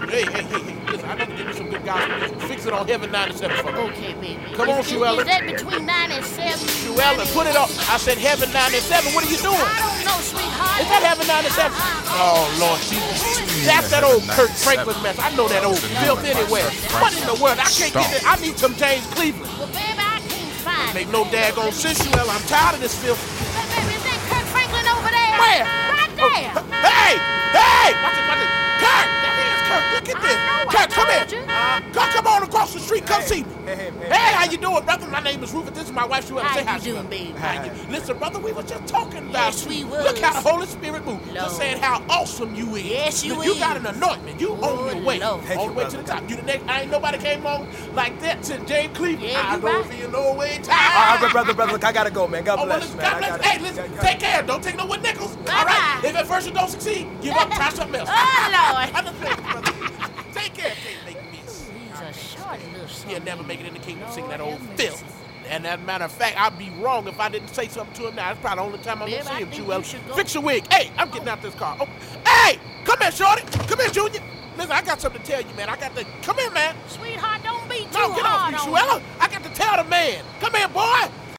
Hey. Listen, I need to give you some good gospel music. Fix it on Heaven 97 for me. Okay, baby. Come on, Shuella. Is that between 9 and 7? Shuella, put it up. I said Heaven 97. What are you doing? I don't know, sweetheart. Is that Heaven 97? Oh, Lord Jesus. That's that old Kirk Franklin mess. I know that old filth anywhere. What in the world? I can't get it. I need some James Cleveland. Well, baby, I can't find Make it. no daggone sense, Shuella. I'm tired of this filth. Baby, is that Kirk Franklin over there? Where? Right there. Hey! Watch it. Kirk! That is Kirk. Look at this. Kirk, come here. Come on across the street. Come see me. Hey, how you doing, brother? My name is Rufus. This is my wife, Shuella. Say hi, How you doing, Shuella. baby? How you? Listen, brother, we were just talking about Yes, you. we was. Look how the Holy Spirit moved. Lord. Just saying how awesome you is. Yes, you You is. got an anointment. You on your way. Lord. All the way to the top. You the next. Ain't nobody came on like that since James Cleveland. Yeah, I you don't right. feel no way All tired. right, brother, look, I gotta go, man. God Oh, well, bless, listen, man. God bless. Hey, listen, take care. Don't take no one nickels. All right? Bye-bye. If at first you don't succeed, give up. Try something else. Oh, Lord. I'm just saying, brother. Take care. Can't make me. He's a short little son. He'll never make it in the kingdom singing that old filth. And as a matter of fact, I'd be wrong if I didn't say something to him now. That's probably the only time I'm Babe, going to see I him, think Jewel. you should go. Fix your wig. Hey, I'm getting out this car. Oh, hey, come here, shorty. Come here, Junior. Listen, I got something to tell you, man. Come here, man. Sweetheart, don't be too No, get off hard me, on Shuella. I got to tell the man. Come here, boy.